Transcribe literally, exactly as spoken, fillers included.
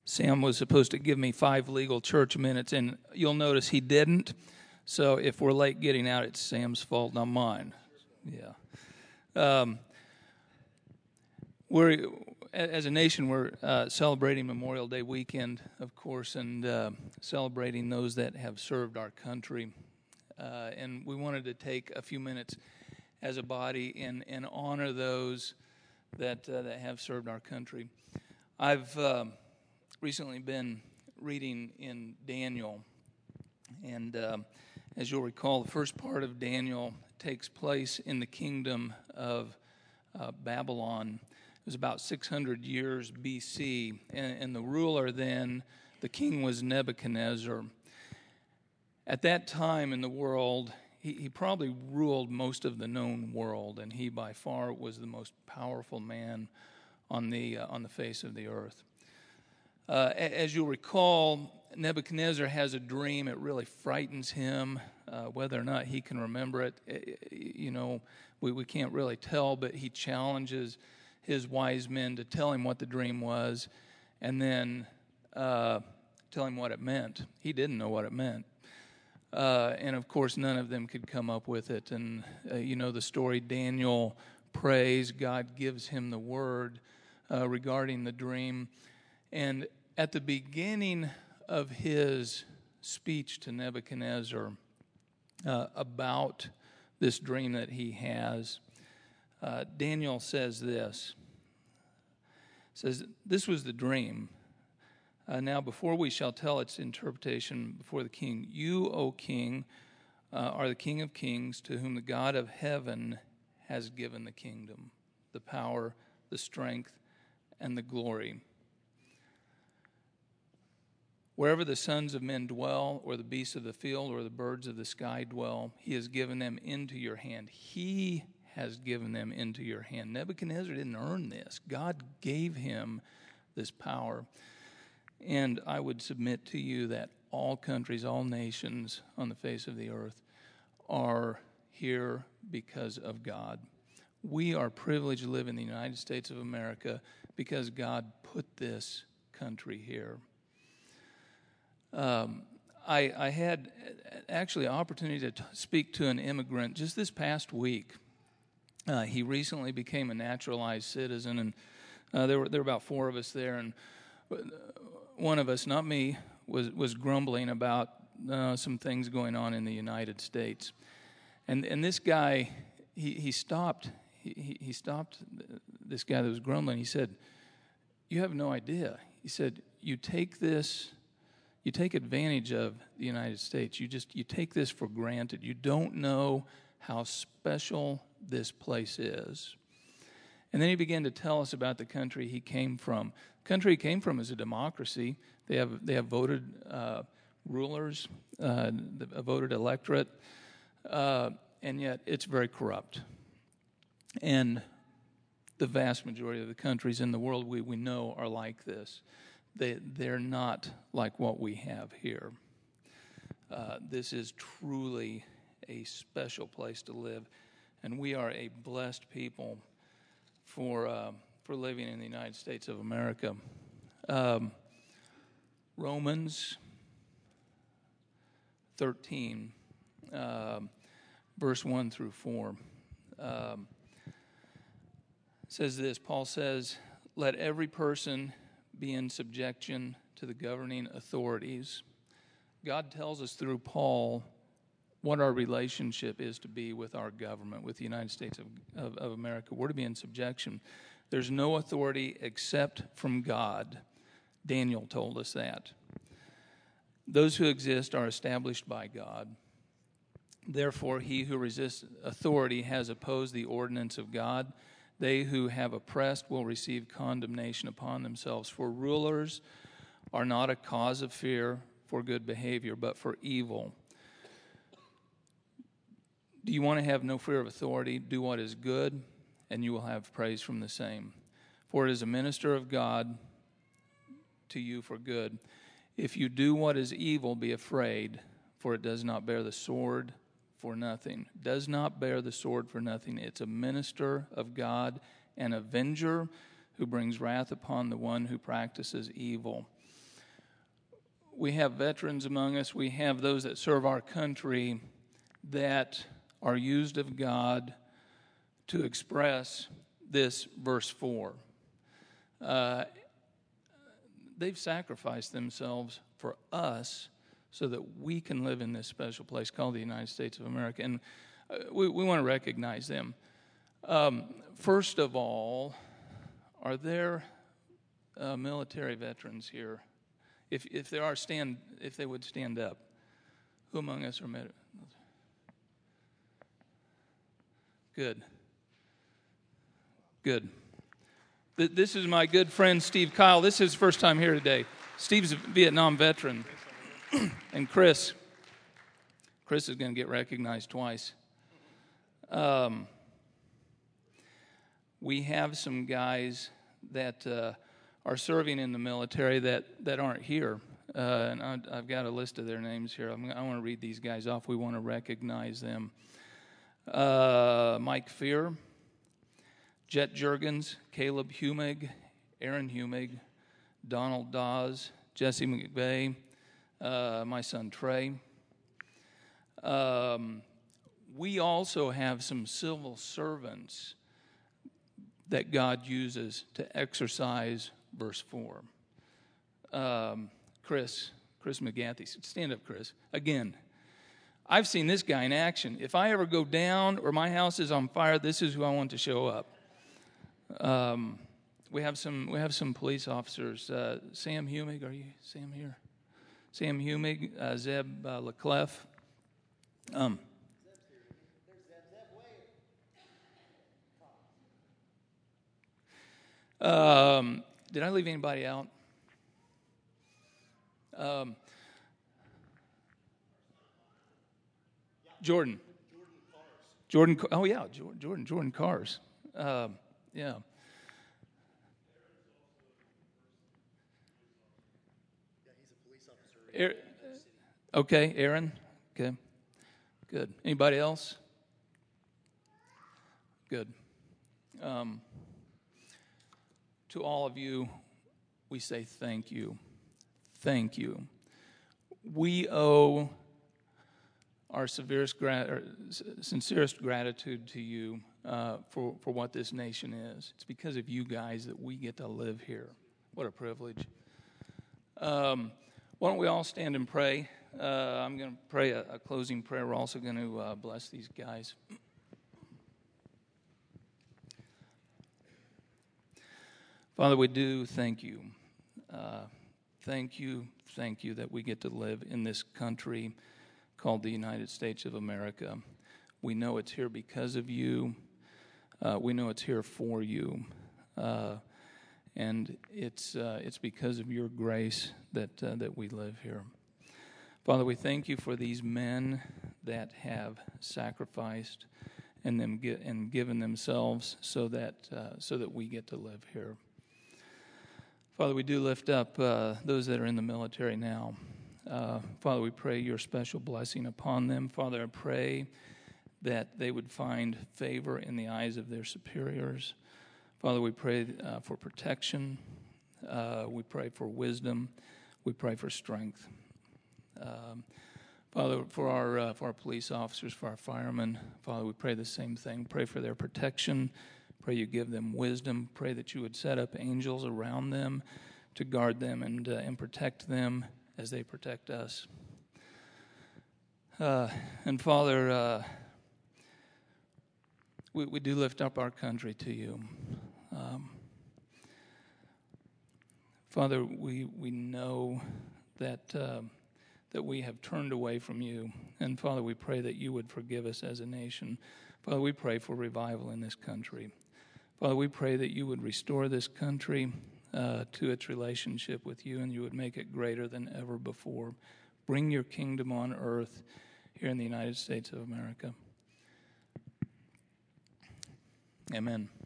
Sam was supposed to give me five legal church minutes, and you'll notice he didn't. So if we're late getting out, it's Sam's fault, not mine. Yeah. Um, we're, as a nation, we're uh, celebrating Memorial Day weekend, of course, and uh, celebrating those that have served our country. Uh, and we wanted to take a few minutes as a body and, and honor those that, uh, that have served our country. I've... Um, recently been reading in Daniel, and uh, as you'll recall, the first part of Daniel takes place in the kingdom of uh, Babylon. It was about six hundred years B C, and, and the ruler then, the king, was Nebuchadnezzar. At that time in the world, he, he probably ruled most of the known world, and he by far was the most powerful man on the uh, on the face of the earth. Uh, as you'll recall, Nebuchadnezzar has a dream. It really frightens him. Uh, whether or not he can remember it, you know, we, we can't really tell, but he challenges his wise men to tell him what the dream was and then uh, tell him what it meant. He didn't know what it meant. Uh, and, of course, none of them could come up with it. And, uh, you know, the story, Daniel prays. God gives him the word uh, regarding the dream. And at the beginning of his speech to Nebuchadnezzar uh, about this dream that he has, uh, Daniel says this. Says, "This was the dream. Uh, now, before we shall tell its interpretation before the king, you, O king, uh, are the King of kings, to whom the God of heaven has given the kingdom, the power, the strength, and the glory. Wherever the sons of men dwell, or the beasts of the field, or the birds of the sky dwell, he has given them into your hand." He has given them into your hand. Nebuchadnezzar didn't earn this. God gave him this power. And I would submit to you that all countries, all nations on the face of the earth are here because of God. We are privileged to live in the United States of America because God put this country here. Um, I, I had actually an opportunity to t- speak to an immigrant just this past week. Uh, he recently became a naturalized citizen, and uh, there were there were about four of us there, and one of us, not me, was was grumbling about uh, some things going on in the United States, and and this guy he he stopped he he stopped this guy that was grumbling. He said, "You have no idea." He said, "You take this." You take advantage of the United States. You just you take this for granted. You don't know how special this place is. And then he began to tell us about the country he came from. The country he came from is a democracy. They have they have voted uh, rulers, uh, a voted electorate, uh, and yet it's very corrupt. And the vast majority of the countries in the world we, we know are like this. They, they're not like what we have here. Uh, this is truly a special place to live, and we are a blessed people for uh, for living in the United States of America. Um, Romans thirteen, uh, verse one through four, um, says this. Paul says, "Let every person be in subjection to the governing authorities." God tells us through Paul what our relationship is to be with our government, with the United States of, of, of America. We're to be in subjection. There's no authority except from God. Daniel told us that. Those who exist are established by God. Therefore, he who resists authority has opposed the ordinance of God. They who have oppressed will receive condemnation upon themselves. For rulers are not a cause of fear for good behavior, but for evil. Do you want to have no fear of authority? Do what is good, and you will have praise from the same. For it is a minister of God to you for good. If you do what is evil, be afraid, for it does not bear the sword for nothing. Does not bear the sword for nothing. It's a minister of God, an avenger who brings wrath upon the one who practices evil. we have veterans among us. We have those that serve our country that are used of God to express this verse four. Uh, they've sacrificed themselves for us so that we can live in this special place called the United States of America. And uh, we, we want to recognize them. Um, first of all, are there uh, military veterans here? If if there are, stand. If they would stand up. Who among us are med- Good. Good. Th- this is my good friend Steve Kyle. This is his first time here today. Steve's a Vietnam veteran. And Chris. Chris is going to get recognized twice. Um, we have some guys that uh, are serving in the military that, that aren't here. Uh, and I, I've got a list of their names here. I'm, I want to read these guys off. We want to recognize them. Uh, Mike Fear, Jet Jurgens, Caleb Humig, Aaron Humig, Donald Dawes, Jesse McVeigh, uh, my son Trey. Um, we also have some civil servants that God uses to exercise verse four. Um, Chris, Chris McGathy. Stand up, Chris. Again, I've seen this guy in action. If I ever go down or my house is on fire, this is who I want to show up. Um, we have some we have some police officers. Uh, Sam Humig, are you Sam here? Sam Humig, uh, Zeb uh, Leclef. Um, Um, did I leave anybody out? Um, Jordan. Jordan. Oh yeah, Jordan. Jordan Cars. Um, yeah. Er, okay, Aaron. Okay, good. Anybody else? Good. Um, to all of you, we say thank you. Thank you. We owe our severest gra- sincerest gratitude to you uh, for, for what this nation is. It's because of you guys that we get to live here. What a privilege. Um, why don't we all stand and pray? Uh, I'm going to pray a, a closing prayer. We're also going to uh, bless these guys. Father, we do thank you. Uh, thank you, thank you that we get to live in this country called the United States of America. We know it's here because of you. Uh, we know it's here for you. Uh, and it's uh, it's because of your grace that uh, that we live here. Father, we thank you for these men that have sacrificed and them get, and given themselves so that uh, so that we get to live here. Father, we do lift up uh, those that are in the military now. Uh, Father, we pray your special blessing upon them. Father, I pray that they would find favor in the eyes of their superiors. Father, we pray uh, for protection. Uh, we pray for wisdom. We pray for strength. Um, Father, for our uh, for our police officers, for our firemen, Father, we pray the same thing. Pray for their protection. Pray you give them wisdom. Pray that you would set up angels around them to guard them and uh, and protect them as they protect us. Uh, and Father, uh, we, we do lift up our country to you. Um, Father, we we know that uh, that we have turned away from you. And Father, we pray that you would forgive us as a nation. Father, we pray for revival in this country. Father, we pray that you would restore this country uh, to its relationship with you, and you would make it greater than ever before. Bring your kingdom on earth here in the United States of America. Amen.